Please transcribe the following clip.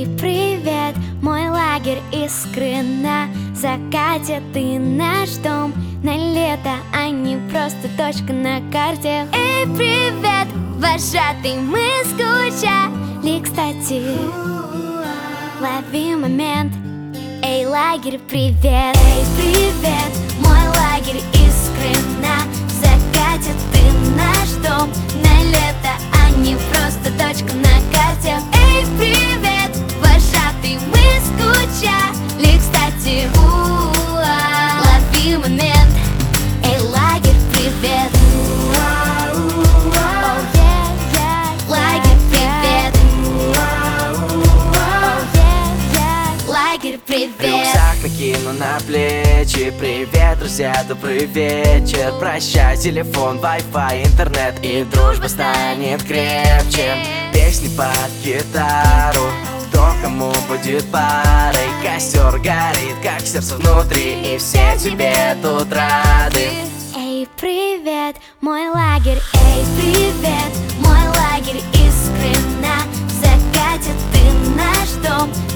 Эй, привет, мой лагерь искры на закате. Ты наш дом на лето, а не просто точка на карте. Эй, привет, вожатый, мы скучали, кстати. Лови момент. Эй, лагерь, привет. Эй, привет, мой лагерь искры на закате. Ты наш дом на лето, а не просто точка на карте. Эй, привет, вожатый, мы скучали, кстати. Лови момент. Эй, лагерь, привет. Лагерь, привет. Лагерь, привет. Рюкзак накину на плечи. Привет, друзья, добрый вечер. Прощай, телефон, Wi-Fi, интернет, и дружба станет крепче. Песни под гитару, кто кому будет парой. Костер горит, как сердце внутри, и все тебе тут рады. Эй, привет, мой лагерь. Эй, привет, мой лагерь искры на закате. Ты наш дом